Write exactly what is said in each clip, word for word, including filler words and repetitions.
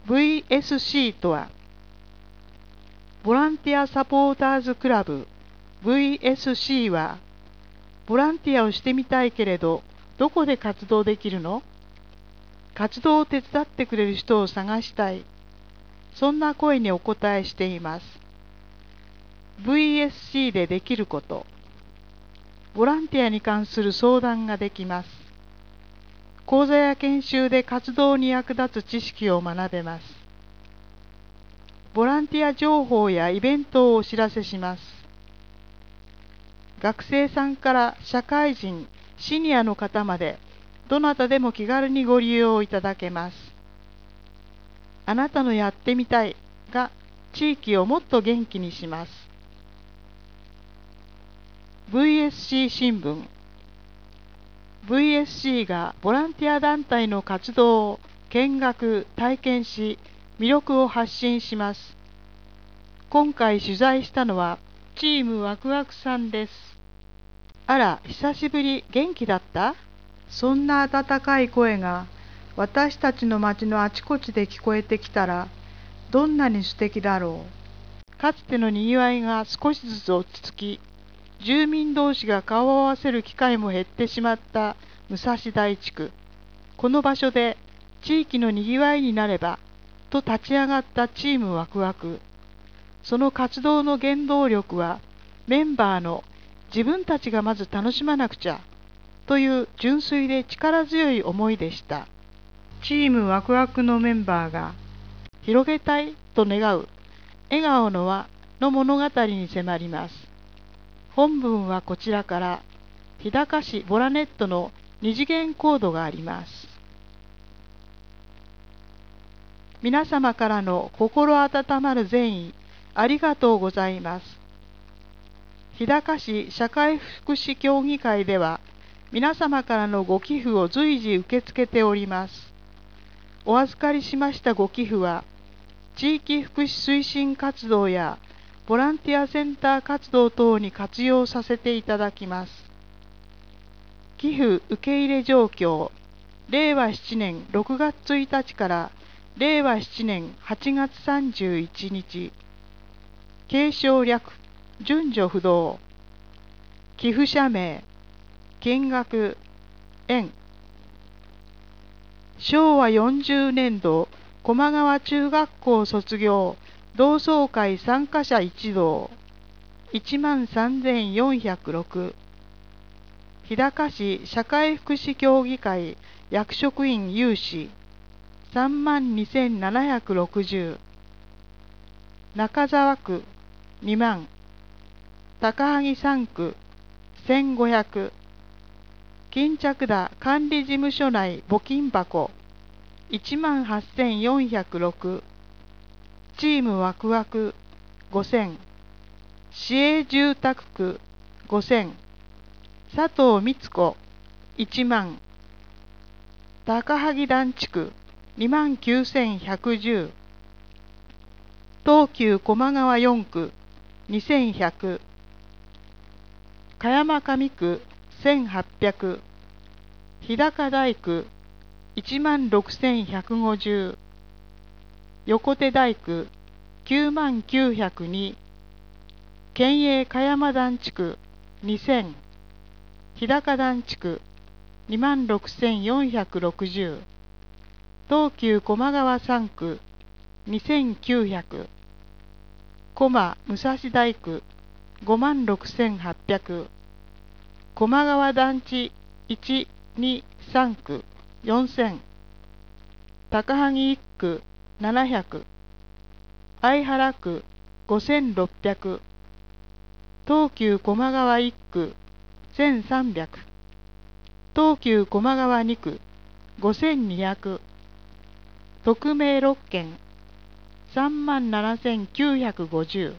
ブイエスシー とは、ボランティアサポーターズクラブ ブイエスシー は、ボランティアをしてみたいけれど、どこで活動できるの？活動を手伝ってくれる人を探したい。そんな声にお答えしています。ブイエスシー でできること。ボランティアに関する相談ができます。講座や研修で活動に役立つ知識を学べます。ボランティア情報やイベントをお知らせします。学生さんから社会人、シニアの方まで、どなたでも気軽にご利用いただけます。あなたのやってみたいが地域をもっと元気にします。ブイエスシー 新聞 ブイエスシー がボランティア団体の活動を見学・体験し、魅力を発信します。今回取材したのはチームワクワクさんです。あら、久しぶり、元気だった？そんな温かい声が私たちの町のあちこちで聞こえてきたら、どんなに素敵だろう。かつてのにぎわいが少しずつ落ち着き、住民同士が顔を合わせる機会も減ってしまった武蔵台地区。この場所で地域のにぎわいになればと立ち上がったチームワクワク。その活動の原動力はメンバーの自分たちがまず楽しまなくちゃという純粋で力強い思いでした。チームワクワクのメンバーが広げたいと願う笑顔の輪の物語に迫ります。本文はこちらから日高市ボラネットの二次元コードがあります。皆様からの心温まる善意ありがとうございます。日高市社会福祉協議会では皆様からのご寄付を随時受け付けております。お預かりしましたご寄付は地域福祉推進活動やボランティアセンター活動等に活用させていただきます。寄付受け入れ状況、れいわななねんろくがつついたちかられいわななねんはちがつさんじゅういちにち、継承略、順序不動、寄付者名、金額、円。しょうわよんじゅうねんど、駒川中学校卒業、同窓会参加者一同、いちまんさんぜんよんひゃくろく。日高市社会福祉協議会役職員有志、さんまんにせんななひゃくろくじゅう。中沢区、にまん。高萩さん区、せんごひゃく。巾着田管理事務所内募金箱、いちまんはっせんよんひゃくろく。チームワクワク、ごせん。市営住宅区、ごせん。佐藤光子、いちまん。高萩団地区、にまんきゅうせんひゃくじゅう。東急駒川よん区、にせんひゃく。香山上区、せんはっぴゃく。日高台区、いちまんろくせんひゃくごじゅう。横手台区、きゅうまんきゅうひゃくに。県営香山団地区、にせん。日高団地区、にまんろくせんよんひゃくろくじゅう。東急駒川さん区、にせんきゅうひゃく。駒武蔵台区、ごまんろくせんはっぴゃく。駒川団地いち、に、さん区、よんせん。高萩いっ区、ななひゃく。相原区、ごせんろっぴゃく。東急駒川いっ区、せんさんびゃく。東急駒川に区、ごせんにひゃく。匿名ろっけん、さんまんななせんきゅうひゃくごじゅう。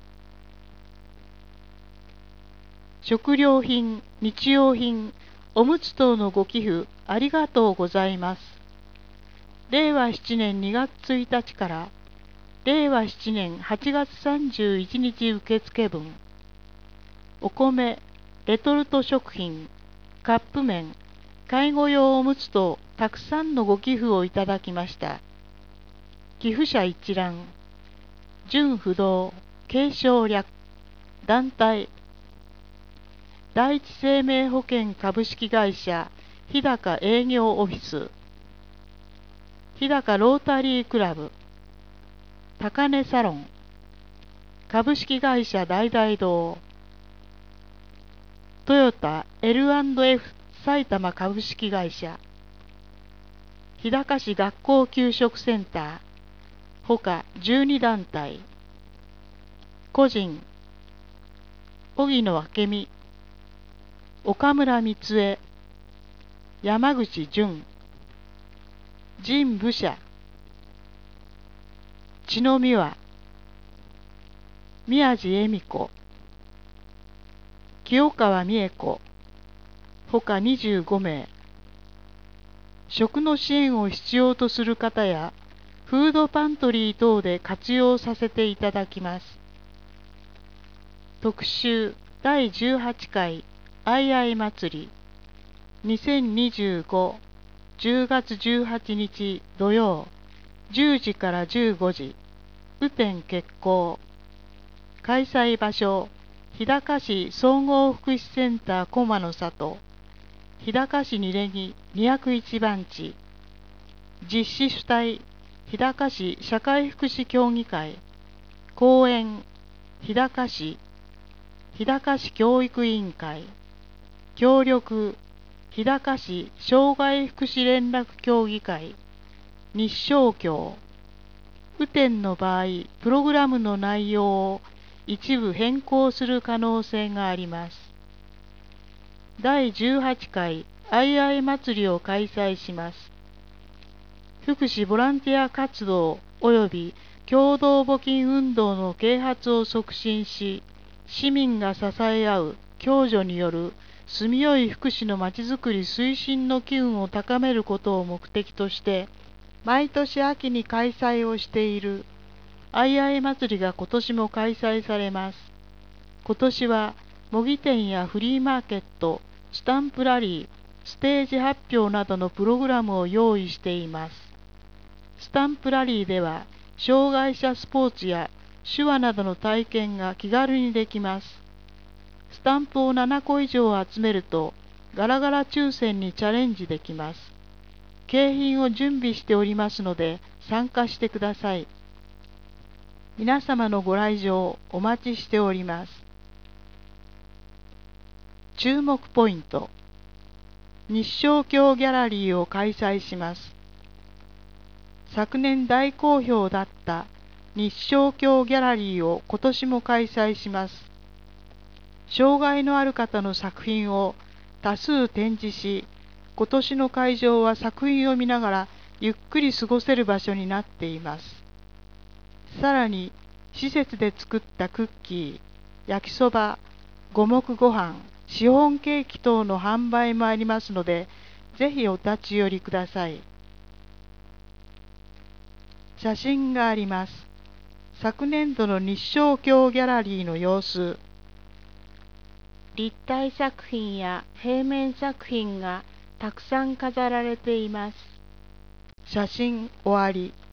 食料品、日用品、おむつ等のご寄付ありがとうございます。れいわななねんにがつついたちかられいわななねんはちがつさんじゅういちにち受付分。お米、レトルト食品、カップ麺、介護用おむつとたくさんのご寄付をいただきました。 寄付者一覧、準不動、継承略、団体、第一生命保険株式会社日高営業オフィス、日高ロータリークラブ、高根サロン、株式会社大々堂、トヨタ エルアンドエフ 埼玉株式会社、日高市学校給食センター、ほかじゅうに団体、個人、荻野明美、岡村光恵、山口淳、神武者、千野美和、宮地恵美子、清川美恵子、ほかにじゅうご名。食の支援を必要とする方や、フードパントリー等で活用させていただきます。特集だいじゅうはちかいあいあい祭りにせんにじゅうご じゅうがつじゅうはちにち土曜じゅうじからじゅうごじ、雨天決行。開催場所、日高市総合福祉センター駒の里、日高市にれぎにひゃくいち番地。実施主体、日高市社会福祉協議会。講演、日高市、日高市教育委員会。協力、日高市障害福祉連絡協議会。日勝協。雨天の場合、プログラムの内容を一部変更する可能性があります。だいじゅうはちかいあいあい祭りを開催します。福祉ボランティア活動及び共同募金運動の啓発を促進し、市民が支え合う共助による住みよい福祉のまちづくり推進の機運を高めることを目的として、毎年秋に開催をしているあいあい祭りが今年も開催されます。今年は模擬店やフリーマーケット、スタンプラリー、ステージ発表などのプログラムを用意しています。スタンプラリーでは、障害者スポーツや手話などの体験が気軽にできます。スタンプをななこ以上集めると、ガラガラ抽選にチャレンジできます。景品を準備しておりますので、参加してください。皆様のご来場お待ちしております。注目ポイント。日勝郷ギャラリーを開催します。昨年大好評だった日勝郷ギャラリーを今年も開催します。障害のある方の作品を多数展示し、今年の会場は作品を見ながらゆっくり過ごせる場所になっています。さらに、施設で作ったクッキー、焼きそば、五目ご飯、シフォンケーキ等の販売もありますので、ぜひお立ち寄りください。写真があります。昨年度の日勝郷ギャラリーの様子。立体作品や平面作品がたくさん飾られています。写真終わり。